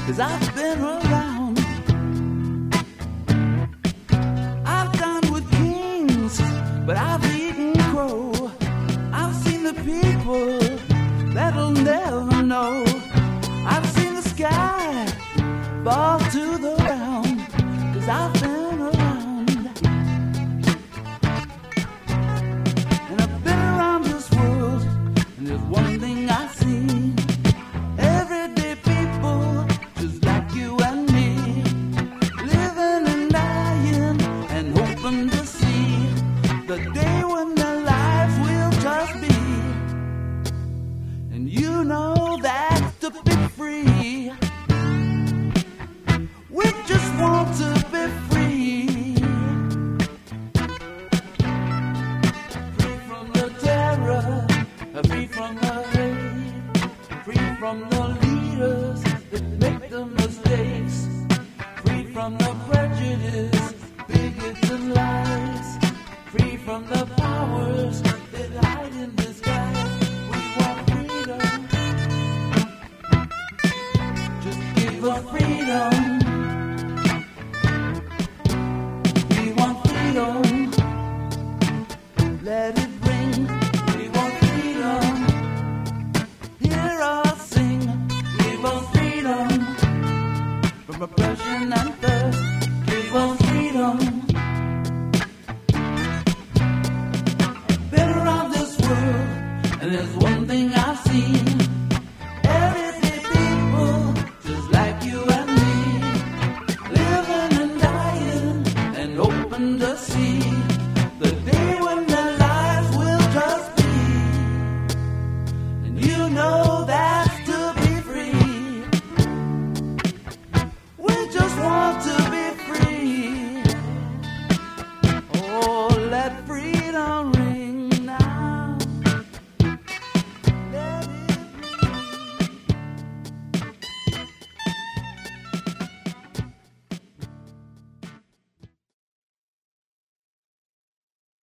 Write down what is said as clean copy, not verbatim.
'cause I've been around. I've dined with kings, but I've eaten crow. I've seen the people that'll never know. I've seen the sky fall to the ground, 'cause I've been around. And I've been around this world, and there's one thing I see. Everyday people just like you and me, living and dying and hoping to see the day when their lives will just be. And you know that's to be free. We just want to be free. Free from the terror, free from the hate, free from the leaders that make the mistakes, free from the prejudice, bigots and lies, free from the powers that hide in disguise. We want freedom. Just give us freedom. We want freedom. Let it ring. We want freedom. Hear us sing. Give us freedom from oppression and thirst. Give us freedom. Been around this world, and there's one thing I